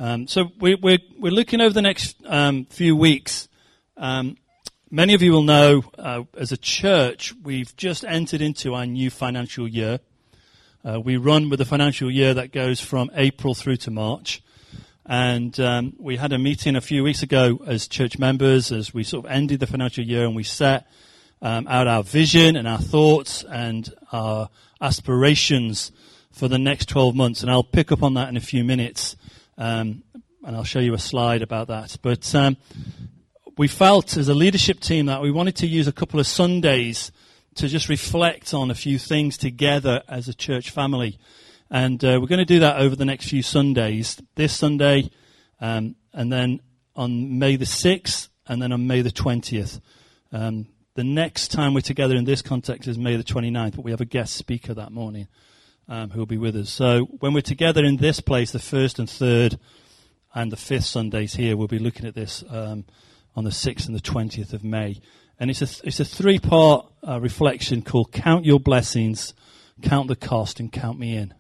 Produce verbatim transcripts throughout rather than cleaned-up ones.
Um, so we, we're, we're looking over the next um, few weeks. Um, many of you will know, uh, as a church, we've just entered into our new financial year. Uh, we run with a financial year that goes from April through to March. And um, we had a meeting a few weeks ago as church members as we sort of ended the financial year, and we set um, out our vision and our thoughts and our aspirations for the next twelve months. And I'll pick up on that in a few minutes, um, and I'll show you a slide about that. But um, we felt as a leadership team that we wanted to use a couple of Sundays to just reflect on a few things together as a church family. And uh, we're going to do that over the next few Sundays, this Sunday, um, and then on May the sixth, and then on May the twentieth. Um, the next time we're together in this context is May the twenty-ninth, but we have a guest speaker that morning um, who will be with us. So when we're together in this place, the first and third and the fifth Sundays here, we'll be looking at this um, on the sixth and the twentieth of May. And it's a, it's a three-part uh, reflection called Count Your Blessings, Count the Cost, and Count Me In.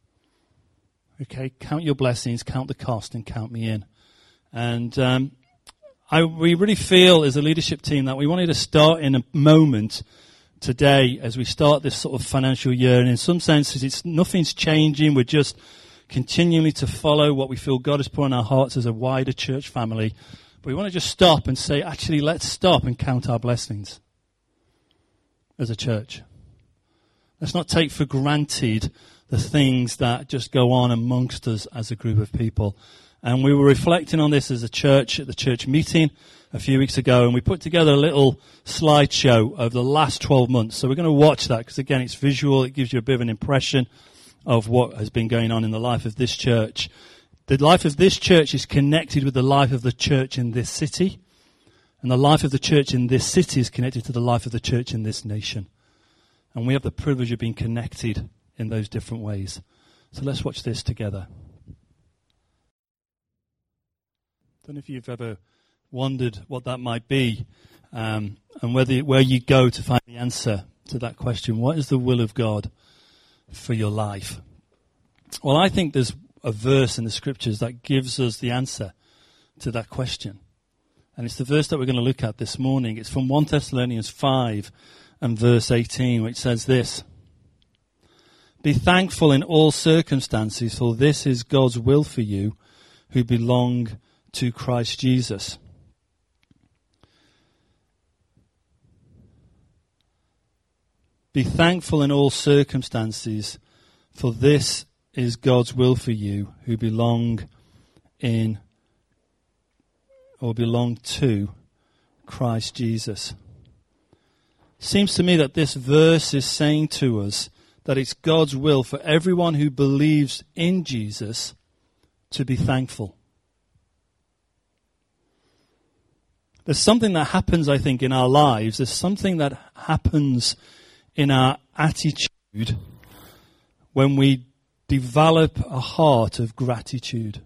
Okay, count your blessings, count the cost, and count me in. And um, I, we really feel as a leadership team that we wanted to start in a moment today as we start this sort of financial year. And in some senses, it's nothing's changing. We're just continuing to follow what we feel God has put in our hearts as a wider church family. But we want to just stop and say, actually, let's stop and count our blessings as a church. Let's not take for granted the things that just go on amongst us as a group of people. And we were reflecting on this as a church at the church meeting a few weeks ago, and we put together a little slideshow over the last twelve months. So we're going to watch that because, again, it's visual. It gives you a bit of an impression of what has been going on in the life of this church. The life of this church is connected with the life of the church in this city, and the life of the church in this city is connected to the life of the church in this nation. And we have the privilege of being connected in those different ways. So let's watch this together. I don't know if you've ever wondered what that might be, um, and whether where you go to find the answer to that question. What is the will of God for your life? Well, I think there's a verse in the scriptures that gives us the answer to that question. And it's the verse that we're going to look at this morning. It's from First Thessalonians five and verse eighteen, which says this: Be thankful in all circumstances, for this is God's will for you who belong to Christ Jesus. Be thankful in all circumstances, for this is God's will for you who belong in or belong to Christ Jesus. Seems to me that this verse is saying to us that it's God's will for everyone who believes in Jesus to be thankful. There's something that happens, I think, in our lives. There's something that happens in our attitude when we develop a heart of gratitude.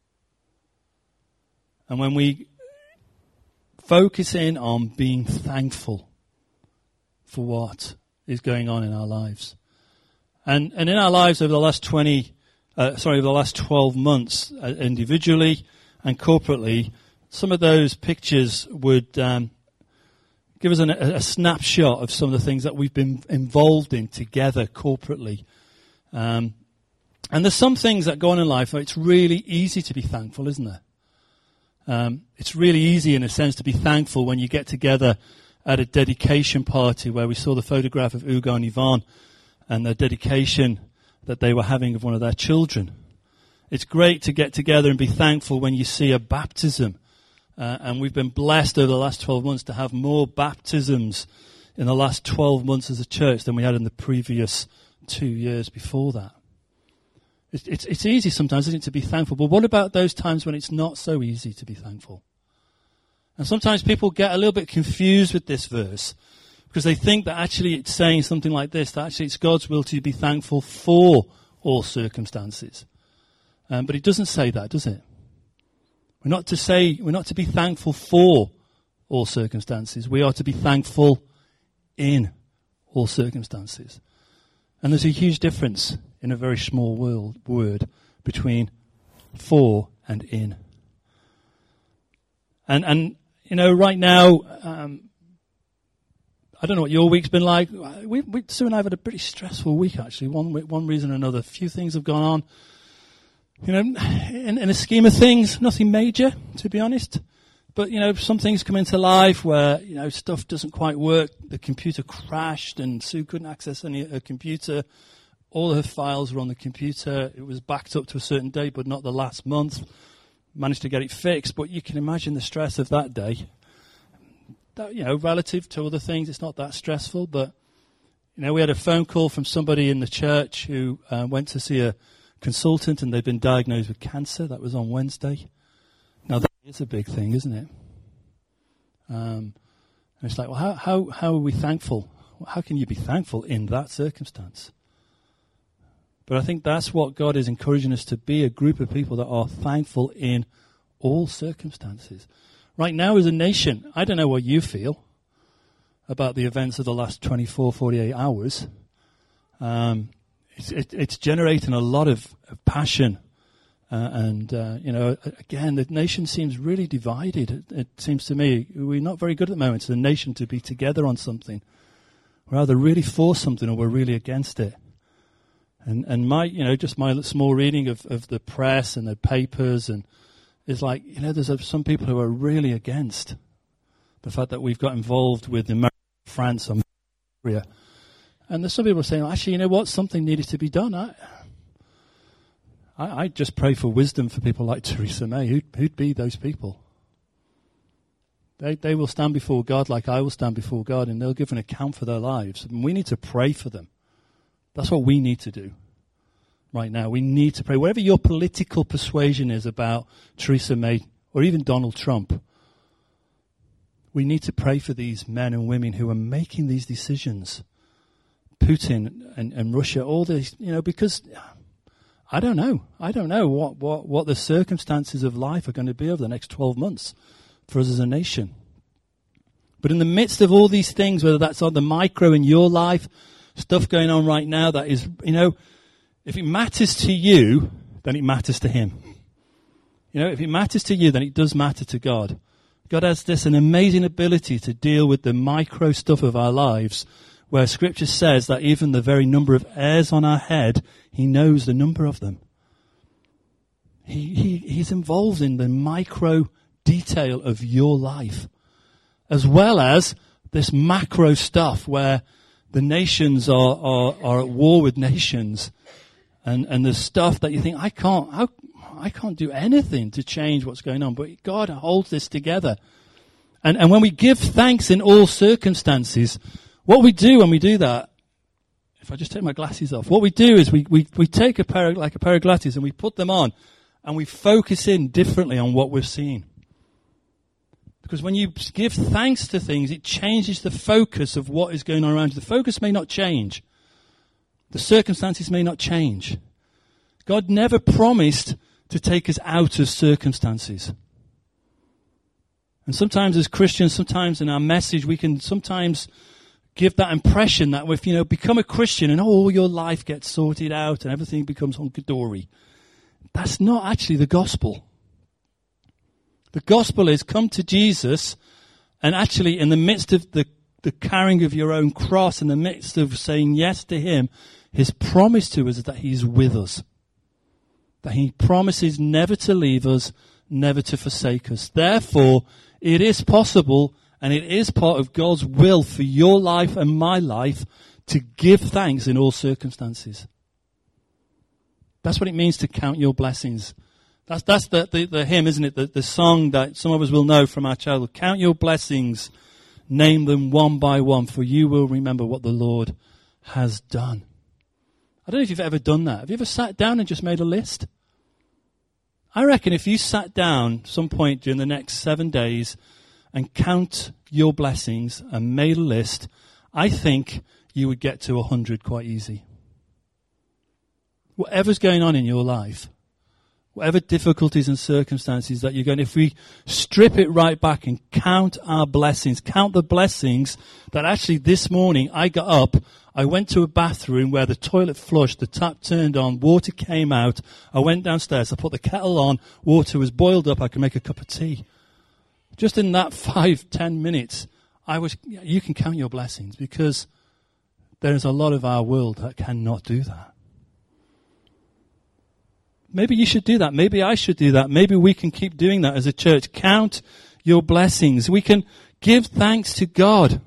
And when we focus in on being thankful for what is going on in our lives. And and in our lives over the last twenty, uh, sorry, over the last twelve months, uh, individually and corporately, some of those pictures would um, give us an, a, a snapshot of some of the things that we've been involved in together corporately. Um, and there's some things that go on in life where it's really easy to be thankful, isn't there? Um, it's really easy, in a sense, to be thankful when you get together at a dedication party where we saw the photograph of Ugo and Yvonne and the dedication that they were having of one of their children. It's great to get together and be thankful when you see a baptism. Uh, and we've been blessed over the last twelve months to have more baptisms in the last twelve months as a church than we had in the previous two years before that. It's, it's, it's easy sometimes, isn't it, to be thankful. But what about those times when it's not so easy to be thankful? And sometimes people get a little bit confused with this verse because they think that actually it's saying something like this, that actually it's God's will to be thankful for all circumstances. Um, but it doesn't say that, does it? We're not to say, we're not to be thankful for all circumstances. We are to be thankful in all circumstances. And there's a huge difference in a very small world, word between for and in. And, and you know, right now, um, I don't know what your week's been like. We, we, Sue and I have had a pretty stressful week, actually, one one reason or another. A few things have gone on. You know, in, in a scheme of things, nothing major, to be honest. But, you know, some things come into life where, you know, stuff doesn't quite work. The computer crashed and Sue couldn't access any her computer. All her files were on the computer. It was backed up to a certain date, but not the last month. Managed to get it fixed, but you can imagine the stress of that day. That, you know, relative to other things, it's not that stressful, but, you know, we had a phone call from somebody in the church who uh, went to see a consultant and they've been diagnosed with cancer. That was on Wednesday. Now, that is a big thing, isn't it? Um, and it's like, well, how, how, how are we thankful? How can you be thankful in that circumstance? But I think that's what God is encouraging us to be, a group of people that are thankful in all circumstances. Right now as a nation, I don't know what you feel about the events of the last twenty-four, forty-eight hours. Um, it's, it, it's generating a lot of, of passion. Uh, and, uh, you know, again, the nation seems really divided. It, it seems to me we're not very good at the moment as a nation to be together on something. We're either really for something or we're really against it. And and my, you know, just my small reading of, of the press and the papers and is like, you know, there's a, some people who are really against the fact that we've got involved with America, France, and Syria. And there's some people saying, actually, you know what, something needed to be done. I, I, I just pray for wisdom for people like Theresa May. Who'd, who'd be those people? They they will stand before God like I will stand before God, and they'll give an account for their lives. And we need to pray for them. That's what we need to do right now. We need to pray. Whatever your political persuasion is about Theresa May or even Donald Trump, we need to pray for these men and women who are making these decisions. Putin and, and Russia, all this, you know, because I don't know. I don't know what, what, what the circumstances of life are going to be over the next twelve months for us as a nation. But in the midst of all these things, whether that's on the micro in your life, stuff going on right now that is, you know, if it matters to you, then it matters to him. You know, if it matters to you, then it does matter to God. God has this an amazing ability to deal with the micro stuff of our lives, where Scripture says that even the very number of hairs on our head, he knows the number of them. He, he he's involved in the micro detail of your life, as well as this macro stuff where the nations are, are, are at war with nations, and, and the stuff that you think, I can't, how, I can't do anything to change what's going on, but God holds this together. And, and when we give thanks in all circumstances, what we do when we do that, if I just take my glasses off, what we do is we, we, we take a pair of, like a pair of glasses and we put them on and we focus in differently on what we're seeing. Because when you give thanks to things, it changes the focus of what is going on around you. The focus may not change. The circumstances may not change. God never promised to take us out of circumstances. And sometimes as Christians, sometimes in our message, we can sometimes give that impression that if, you know, become a Christian and all your life gets sorted out and everything becomes hunky-dory. That's not actually the gospel. The gospel is come to Jesus, and actually in the midst of the, the carrying of your own cross, in the midst of saying yes to him, his promise to us is that he's with us. That he promises never to leave us, never to forsake us. Therefore, it is possible, and it is part of God's will for your life and my life to give thanks in all circumstances. That's what it means to count your blessings. That's that's the, the, the hymn, isn't it? The, the song that some of us will know from our childhood. Count your blessings, name them one by one, for you will remember what the Lord has done. I don't know if you've ever done that. Have you ever sat down and just made a list? I reckon if you sat down some point during the next seven days and count your blessings and made a list, I think you would get to a hundred quite easy. Whatever's going on in your life, whatever difficulties and circumstances that you're going, if we strip it right back and count our blessings, count the blessings that actually this morning I got up, I went to a bathroom where the toilet flushed, the tap turned on, water came out, I went downstairs, I put the kettle on, water was boiled up, I could make a cup of tea. Just in that five, ten minutes, I was, you can count your blessings because there's a lot of our world that cannot do that. Maybe you should do that. Maybe I should do that. Maybe we can keep doing that as a church. Count your blessings. We can give thanks to God.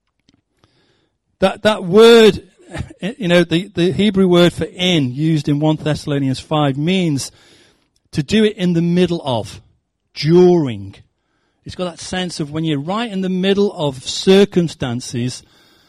That that word, you know, the, the Hebrew word for in, used in First Thessalonians five, means to do it in the middle of, during. It's got that sense of when you're right in the middle of circumstances,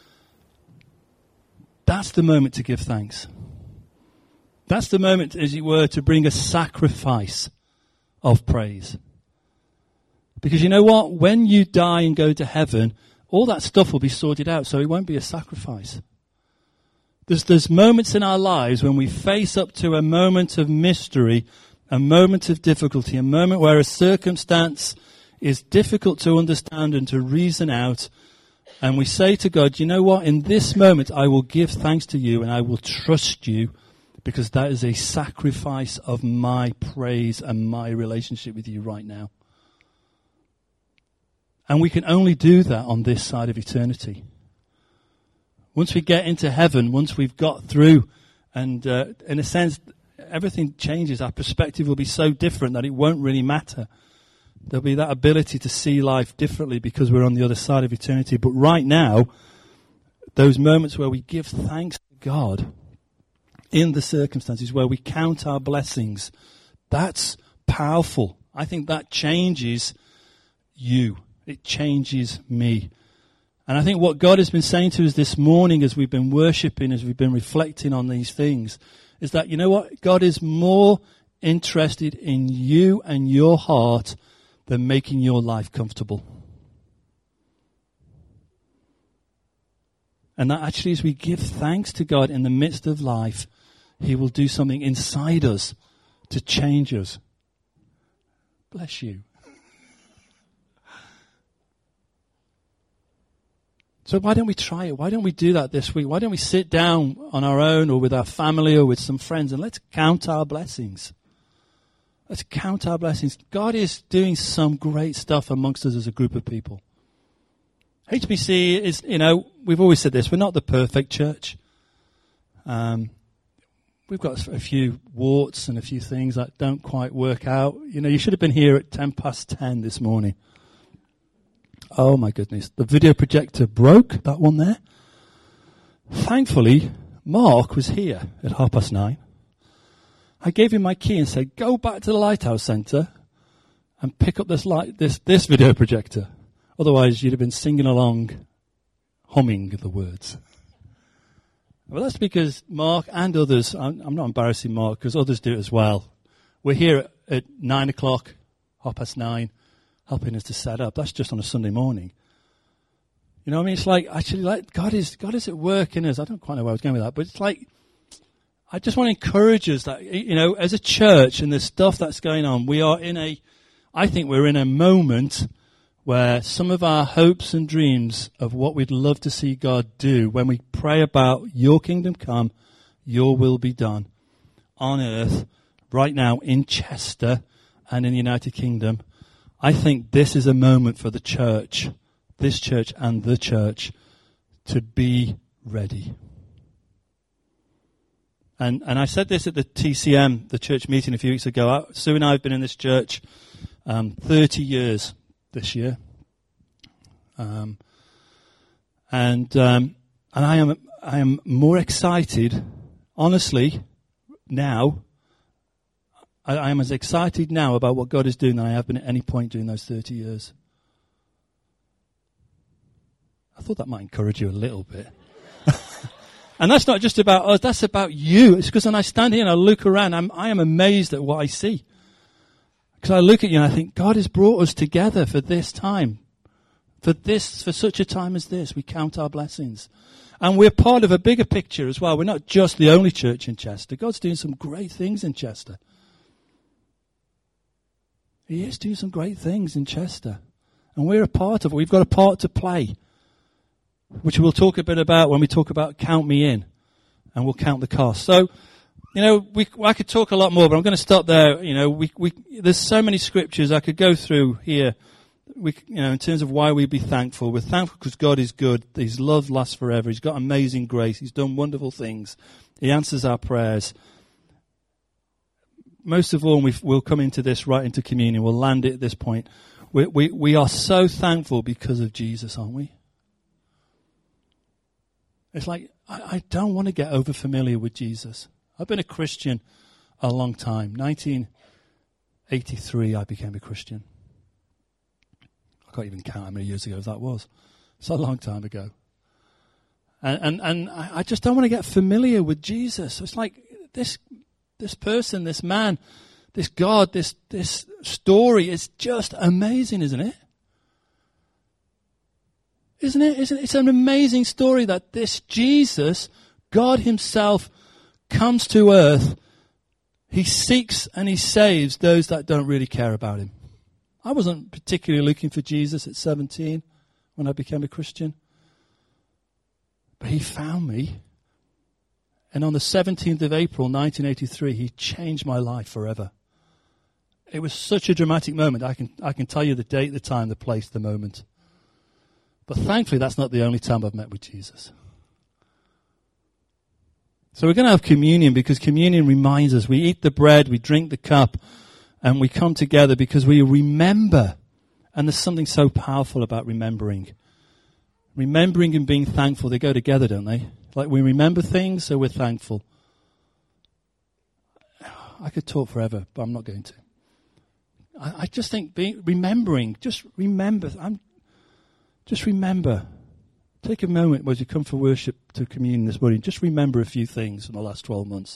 that's the moment to give thanks. That's the moment, as it were, to bring a sacrifice of praise. Because you know what? When you die and go to heaven, all that stuff will be sorted out, so it won't be a sacrifice. There's, there's moments in our lives when we face up to a moment of mystery, a moment of difficulty, a moment where a circumstance is difficult to understand and to reason out, and we say to God, you know what? In this moment, I will give thanks to you and I will trust you, because that is a sacrifice of my praise and my relationship with you right now. And we can only do that on this side of eternity. Once we get into heaven, once we've got through, and uh, in a sense, everything changes. Our perspective will be so different that it won't really matter. There'll be that ability to see life differently because we're on the other side of eternity. But right now, those moments where we give thanks to God in the circumstances, where we count our blessings, that's powerful. I think that changes you. It changes me. And I think what God has been saying to us this morning as we've been worshipping, as we've been reflecting on these things, is that, you know what? God is more interested in you and your heart than making your life comfortable. And that actually, as we give thanks to God in the midst of life, He will do something inside us to change us. Bless you. So why don't we try it? Why don't we do that this week? Why don't we sit down on our own or with our family or with some friends and let's count our blessings. Let's count our blessings. God is doing some great stuff amongst us as a group of people. H B C is, you know, we've always said this, we're not the perfect church. Um, we've got a few warts and a few things that don't quite work out. You know, you should have been here at ten past ten this morning. Oh my goodness. The video projector broke, that one there. Thankfully, Mark was here at half past nine. I gave him my key and said, go back to the Lighthouse Centre and pick up this light, this, this video projector. Otherwise, you'd have been singing along, humming the words. Well, that's because Mark and others, I'm, I'm not embarrassing Mark because others do it as well. We're here at, at nine o'clock, half past nine, helping us to set up. That's just on a Sunday morning. You know what I mean? It's like, actually, like God is God is at work in us. I don't quite know where I was going with that, but it's like, I just want to encourage us that, you know, as a church and the stuff that's going on, we are in a, I think we're in a moment where some of our hopes and dreams of what we'd love to see God do, when we pray about your kingdom come, your will be done on earth, right now in Chester and in the United Kingdom, I think this is a moment for the church, this church and the church, to be ready. And and I said this at the T C M, the church meeting a few weeks ago. Sue and I have been in this church um, thirty years this year. Um, and um, and I am I am more excited, honestly, now. I, I am as excited now about what God is doing than I have been at any point during those thirty years. I thought that might encourage you a little bit. And that's not just about us, that's about you. It's because when I stand here and I look around, I'm, I am amazed at what I see. Because I look at you and I think, God has brought us together for this time. For this, for such a time as this. We count our blessings. And we're part of a bigger picture as well. We're not just the only church in Chester. God's doing some great things in Chester. He is doing some great things in Chester. And we're a part of it. We've got a part to play, which we'll talk a bit about when we talk about Count Me In. And we'll count the cost. So, you know, we, I could talk a lot more, but I'm going to stop there. You know, we, we, there's so many scriptures I could go through here. We, you know, in terms of why we be thankful. We're thankful because God is good. His love lasts forever. He's got amazing grace. He's done wonderful things. He answers our prayers. Most of all, we've, we'll come into this right into communion. We'll land it at this point. We, we, we are so thankful because of Jesus, aren't we? It's like, I, I don't want to get over familiar with Jesus. I've been a Christian a long time. nineteen eighty-three, I became a Christian. I can't even count how many years ago that was. It's a long time ago. And and, and I, I just don't want to get familiar with Jesus. It's like this this person, this man, this God, this this story is just amazing, isn't it? Isn't it? Isn't it? It's an amazing story that this Jesus, God himself, comes to earth. He seeks and he saves those that don't really care about him. I wasn't particularly looking for Jesus at seventeen when I became a Christian. But he found me. And on the seventeenth of April, nineteen eighty-three, he changed my life forever. It was such a dramatic moment. I can, I can tell you the date, the time, the place, the moment. But thankfully, that's not the only time I've met with Jesus. So we're going to have communion because communion reminds us. We eat the bread, we drink the cup, and we come together because we remember. And there's something so powerful about remembering. Remembering and being thankful, they go together, don't they? Like we remember things, so we're thankful. I could talk forever, but I'm not going to. I, I just think being, remembering, just remember. I'm, just remember. Take a moment as you come for worship to communion this morning. Just remember a few things from the last twelve months.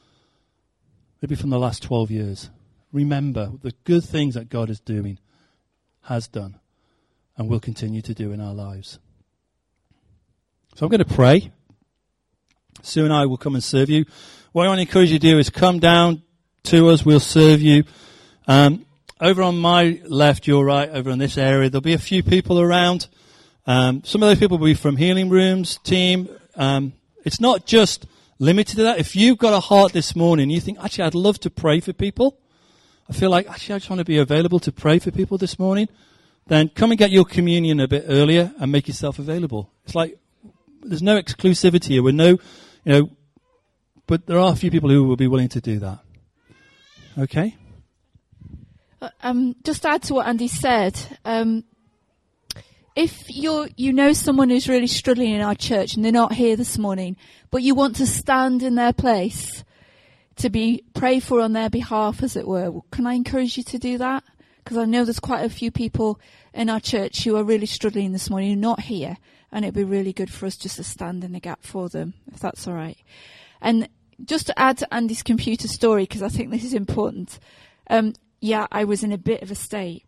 Maybe from the last twelve years. Remember the good things that God is doing, has done, and will continue to do in our lives. So I'm going to pray. Sue and I will come and serve you. What I want to encourage you to do is come down to us. We'll serve you. Um, over on my left, your right, over in this area, there'll be a few people around. Um, some of those people will be from Healing Rooms team. Um, it's not just limited to that. If you've got a heart this morning, you think, actually, I'd love to pray for people. I feel like, actually, I just want to be available to pray for people this morning. Then come and get your communion a bit earlier and make yourself available. It's like, there's no exclusivity here. We're no, you know, but there are a few people who will be willing to do that. Okay? Um, just to add to what Andy said, um, if you're, you know someone who's really struggling in our church and they're not here this morning, but you want to stand in their place to be prayed for on their behalf, as it were, can I encourage you to do that? Because I know there's quite a few people in our church who are really struggling this morning, who are not here, and it'd be really good for us just to stand in the gap for them, if that's all right. And just to add to Andy's computer story, because I think this is important, um, yeah, I was in a bit of a state.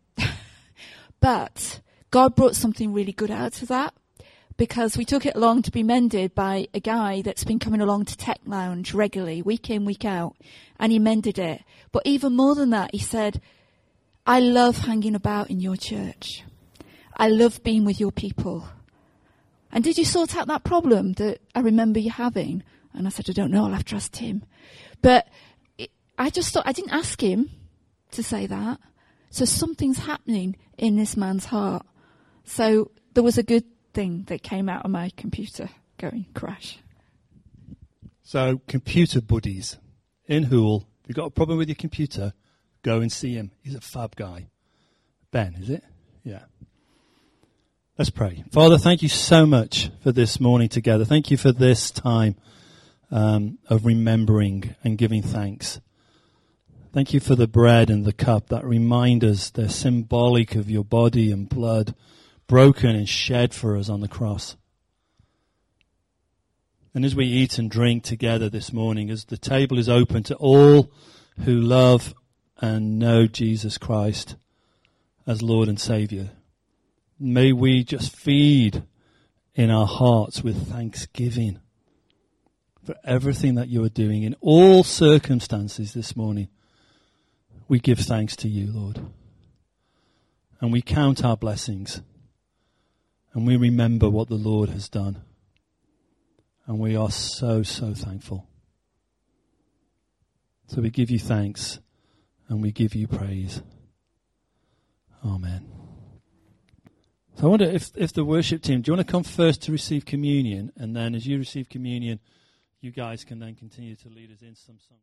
But God brought something really good out of that, because we took it along to be mended by a guy that's been coming along to Tech Lounge regularly, week in, week out, and he mended it. But even more than that, he said, I love hanging about in your church. I love being with your people. And did you sort out that problem that I remember you having? And I said, I don't know, I'll have to ask Tim. But it, I just thought, I didn't ask him to say that. So something's happening in this man's heart. So there was a good thing that came out of my computer going crash. So computer buddies in Hoole. If you've got a problem with your computer, go and see him. He's a fab guy. Ben, is it? Yeah. Let's pray. Father, thank you so much for this morning together. Thank you for this time um, of remembering and giving thanks. Thank you for the bread and the cup that remind us they're symbolic of your body and blood broken and shed for us on the cross. And as we eat and drink together this morning, as the table is open to all who love and know Jesus Christ as Lord and Saviour, may we just feed in our hearts with thanksgiving for everything that you are doing in all circumstances this morning. We give thanks to you, Lord. and we count our blessings, and we remember what the Lord has done. And we are so, so thankful. So we give you thanks and we give you praise. Amen. So I wonder if, if the worship team, do you want to come first to receive communion? And then as you receive communion, you guys can then continue to lead us in some song.